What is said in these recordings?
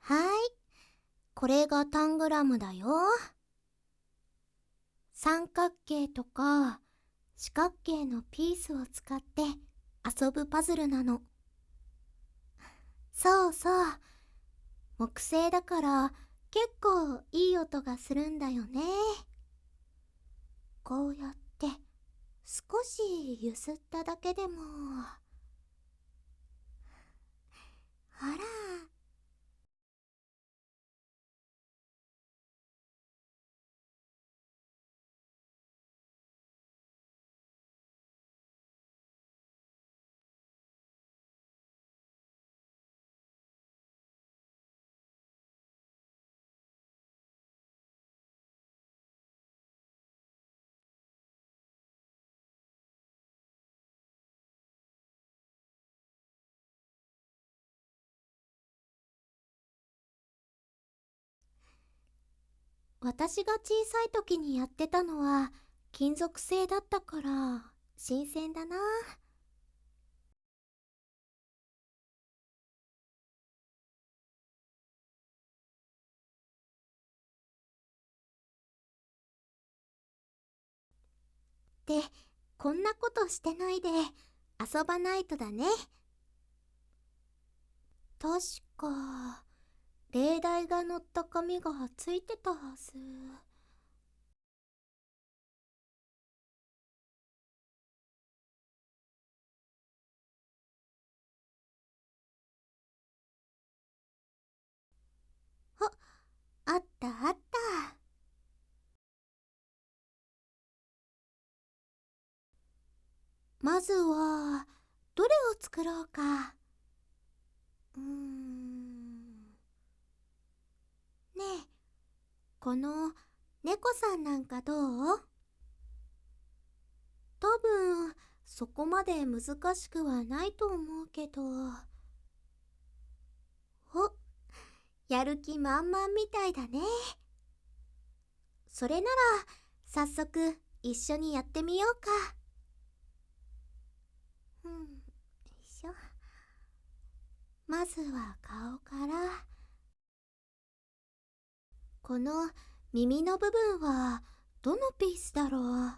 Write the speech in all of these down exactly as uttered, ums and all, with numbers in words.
はい、これがタングラムだよ。三角形とか四角形のピースを使って遊ぶパズルなの。そうそう、木製だから結構いい音がするんだよね。こうやって少し揺すっただけでも、ほら。私が小さい時にやってたのは金属製だったから新鮮だな。で、こんなことしてないで遊ばないとだね。確か例題が載った紙がついてたはず。あ、あったあった。まずはどれを作ろうか。うーん。ねえ、この猫さんなんかどう？多分そこまで難しくはないと思うけど。お、やる気満々みたいだね。それなら早速一緒にやってみようか。うん、よいしょ。まずは顔から。この耳の部分はどのピースだろう。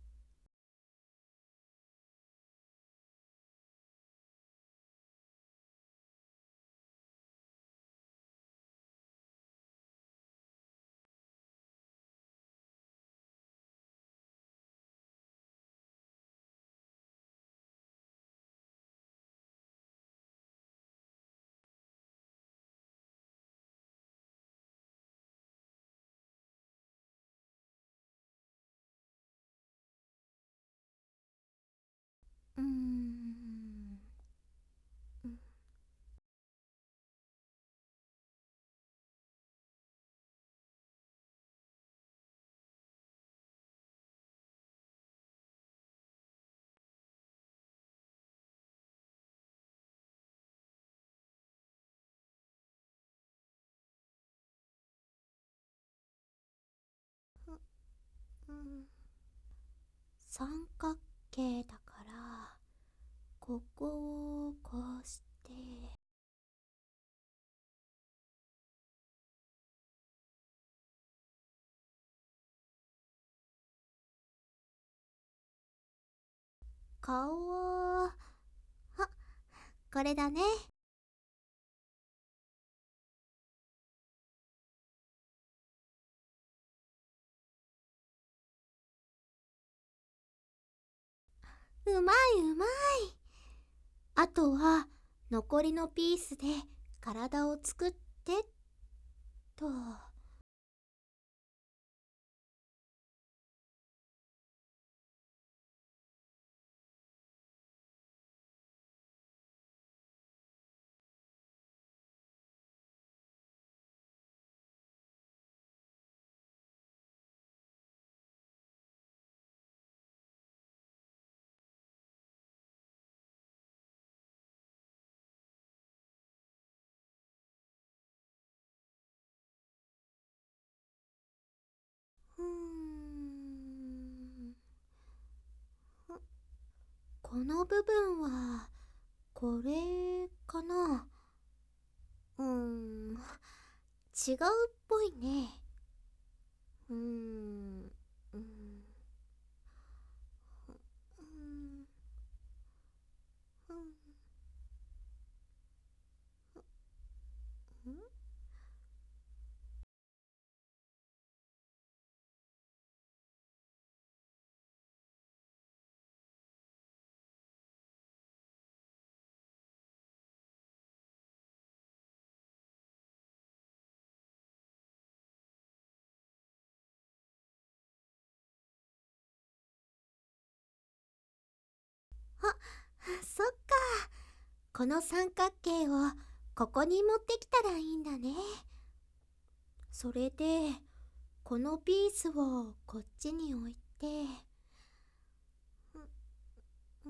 うーん。うん、三角形だからここをこうして顔を、あ、これだね。うまいうまい。あとは残りのピースで体を作ってっと。うーん、この部分はこれかな。うーん、 違うっぽいね。うーん、うん、うん、うん、うん。あ、そっか。この三角形をここに持ってきたらいいんだね。それで、このピースをこっちに置いて、うん、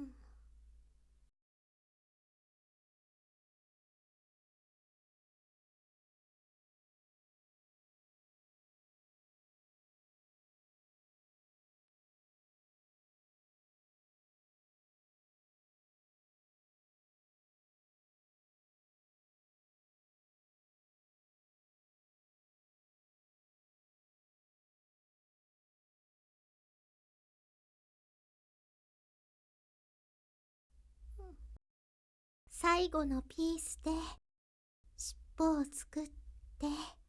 最後のピースで尻尾を作って、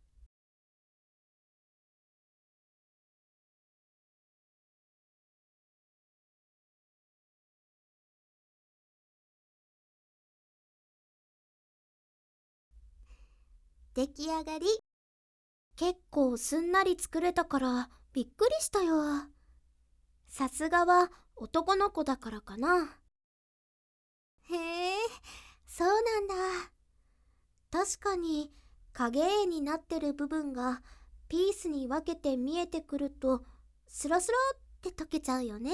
出来上がり。結構すんなり作れたからびっくりしたよ。さすがは男の子だからかな。へえ、そうなんだ。確かに影絵になってる部分がピースに分けて見えてくるとスラスラって溶けちゃうよね。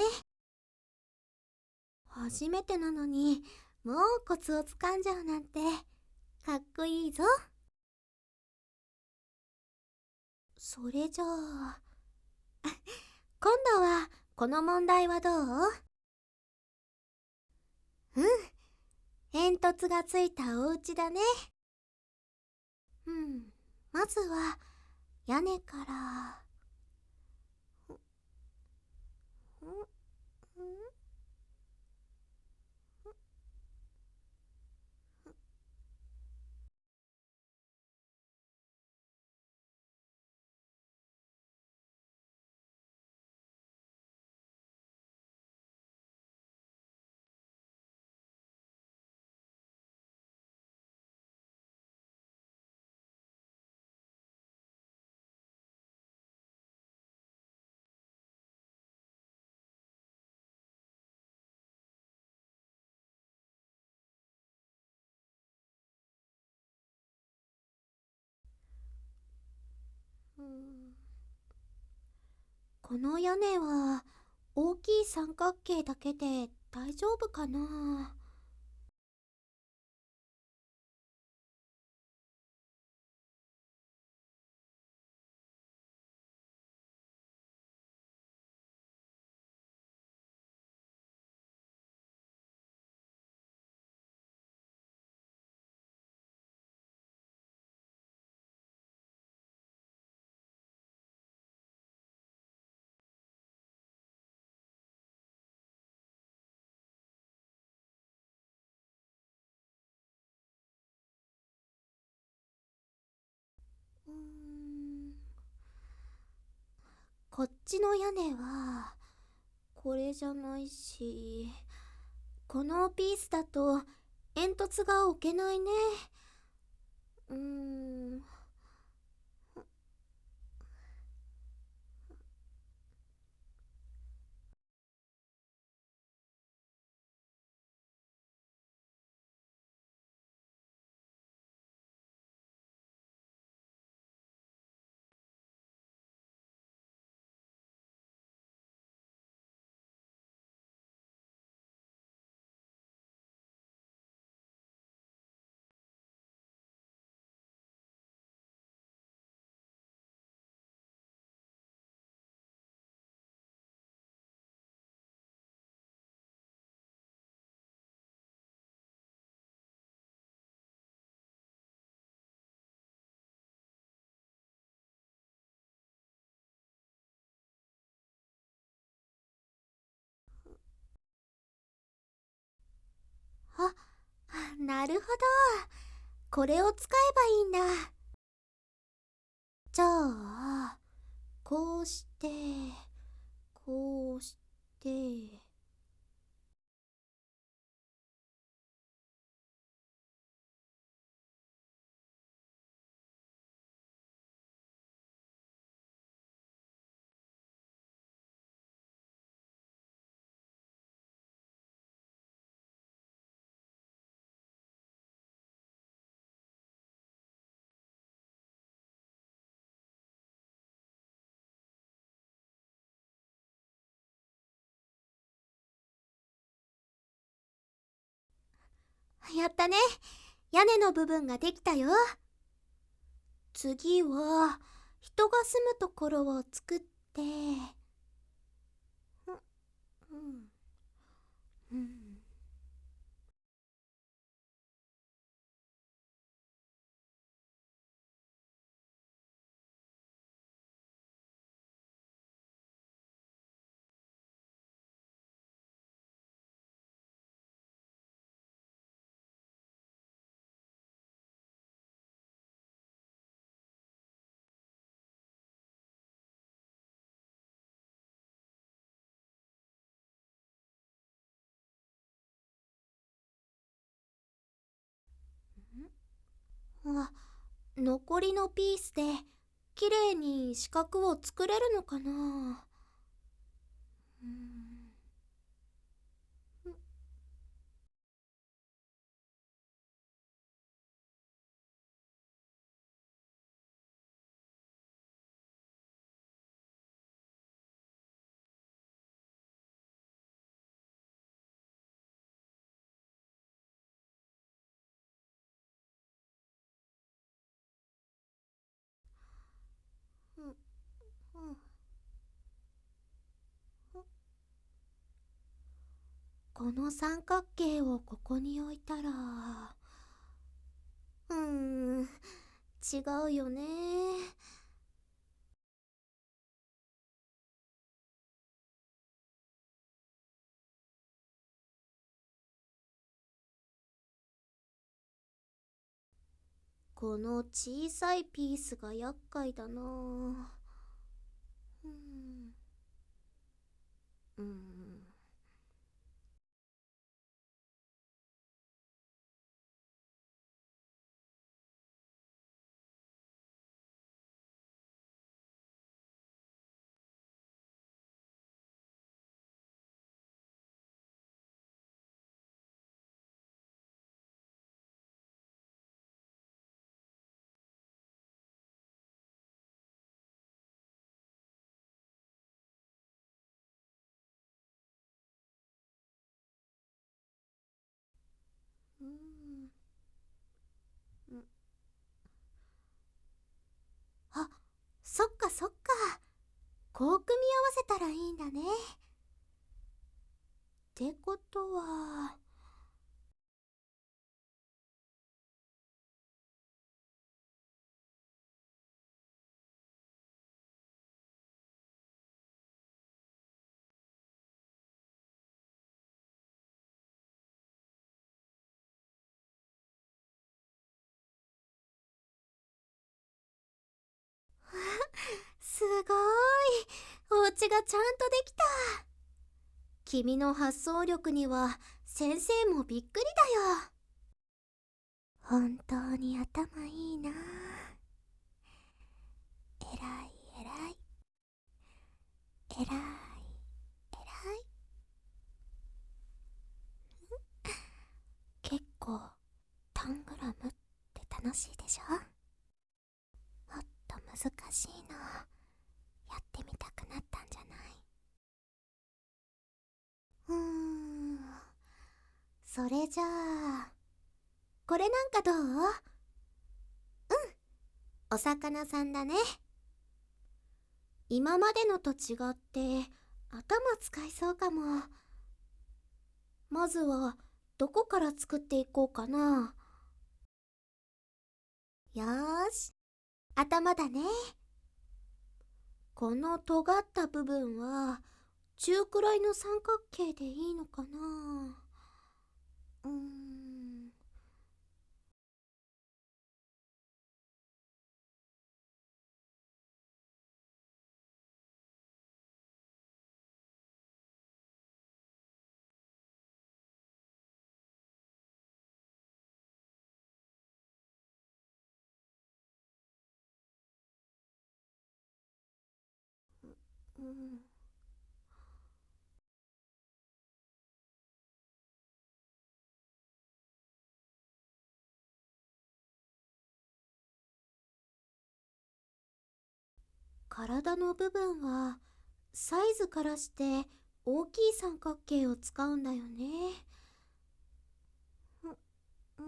初めてなのにもうコツをつかんじゃうなんてかっこいいぞ。それじゃあ今度はこの問題はどう？うん、煙突がついたお家だね。うん、まずは屋根から。んんうんこの屋根は大きい三角形だけで大丈夫かな？うーんこっちの屋根はこれじゃないし、このピースだと煙突が置けないね。うーんなるほど。これを使えばいいんだ。じゃあ、こうして、こうして。やったね。屋根の部分ができたよ。次は人が住むところを作って、うんうんうん。あ、残りのピースできれいに四角を作れるのかな。うんうんうん。この三角形をここに置いたら、うーん、違うよね。この小さいピースが厄介だな。うん、うん。うん、うん。あ、そっかそっか。こう組み合わせたらいいんだね。ってことは、すごーい。お家がちゃんとできた。君の発想力には先生もびっくりだよ。本当に頭いいな。えらいえらい。えらいえらい。結構タングラムって楽しいでしょ。もっと難しいのやってみたくなったんじゃない？うーん、それじゃあこれなんかどう？お魚さんだね。今までのと違って頭使いそうかも。まずはどこから作っていこうかな。よーし、頭だね。この尖った部分は中くらいの三角形でいいのかな。うーんうん。体の部分はサイズからして大きい三角形を使うんだよね。う、うん。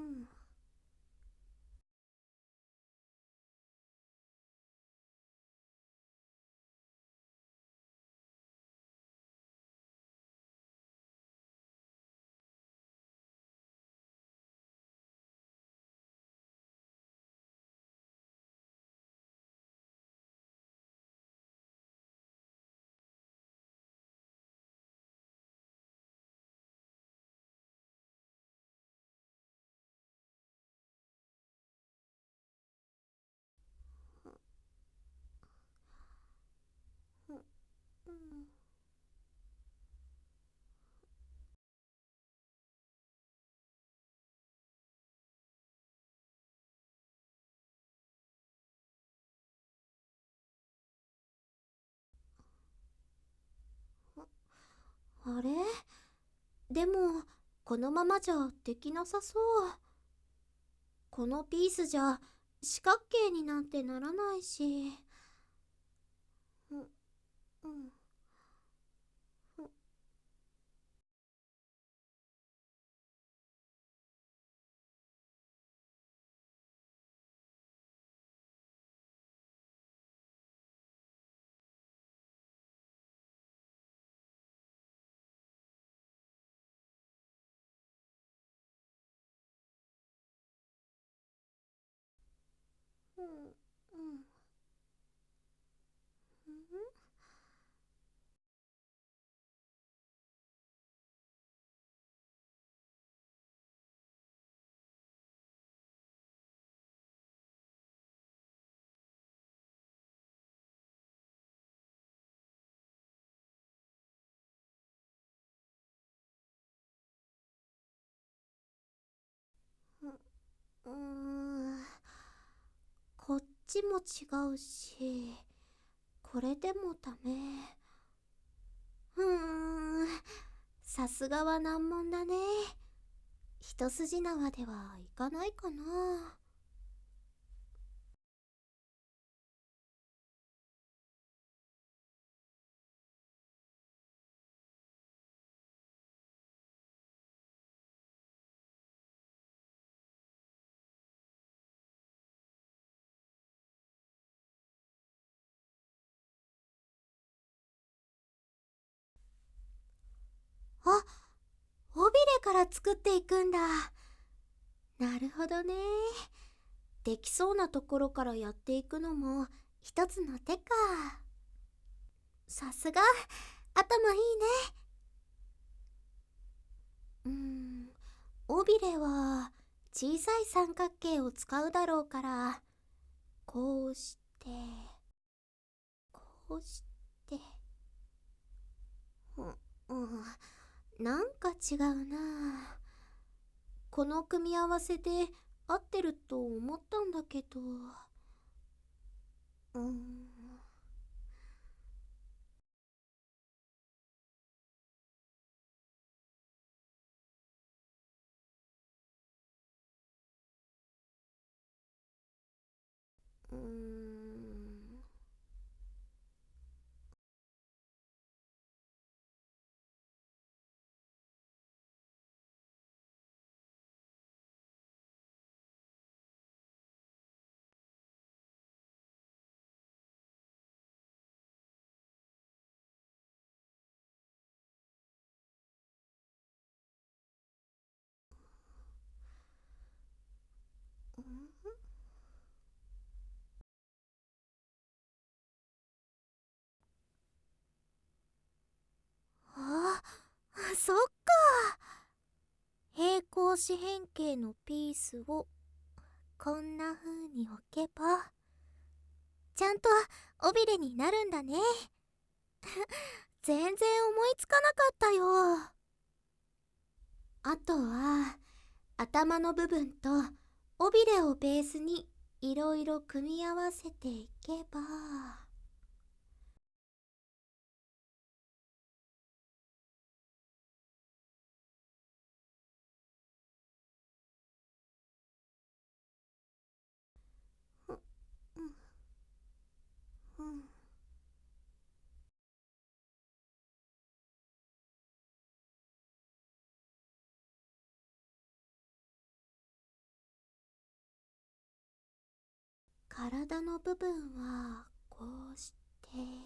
うん。うん。あれ、でもこのままじゃできなさそう。このピースじゃ四角形になんてならないし。うん。うん。うん。うん。うん。うん。こっちも違うし、これでもダメ。うーん、さすがは難問だね。一筋縄ではいかないかな。あ、尾びれから作っていくんだ。なるほどね。できそうなところからやっていくのも一つの手か。さすが、頭いいね。うーん、尾びれは小さい三角形を使うだろうから、こうして、こうして、うん、うん、なんか違うな。この組み合わせで合ってると思ったんだけど。うーん。うーん。うん。あ、そっか。平行四辺形のピースをこんな風に置けばちゃんと尾びれになるんだね。全然思いつかなかったよ。あとは頭の部分と尾びれをベースにいろいろ組み合わせていけば。 体の部分はこうして、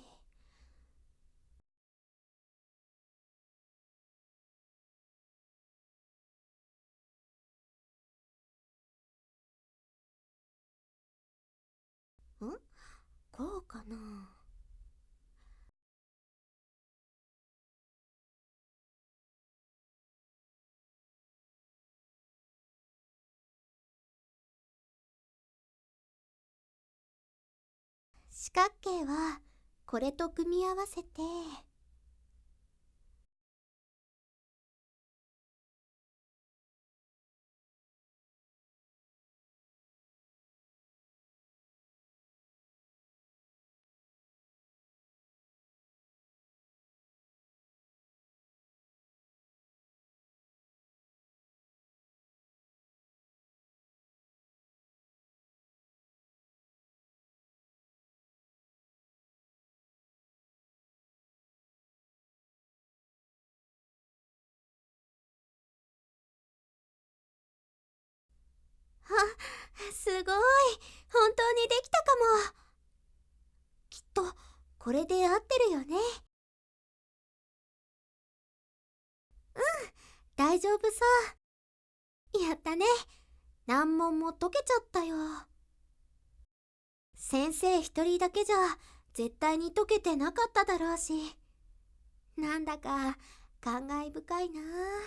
んこうかな。四角形はこれと組み合わせて、あ、すごい、本当にできたかも。きっとこれで合ってるよね。うん、大丈夫そう。やったね。難問も解けちゃったよ。先生一人だけじゃ絶対に解けてなかっただろうし、なんだか感慨深いな。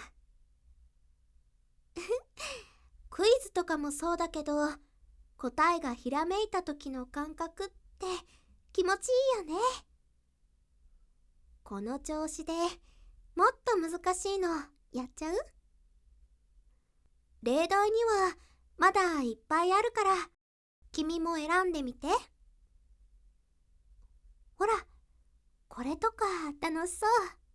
クイズとかもそうだけど、答えがひらめいた時の感覚って気持ちいいよね。この調子でもっと難しいのやっちゃう？例題にはまだいっぱいあるから、君も選んでみて。ほら、これとか楽しそう。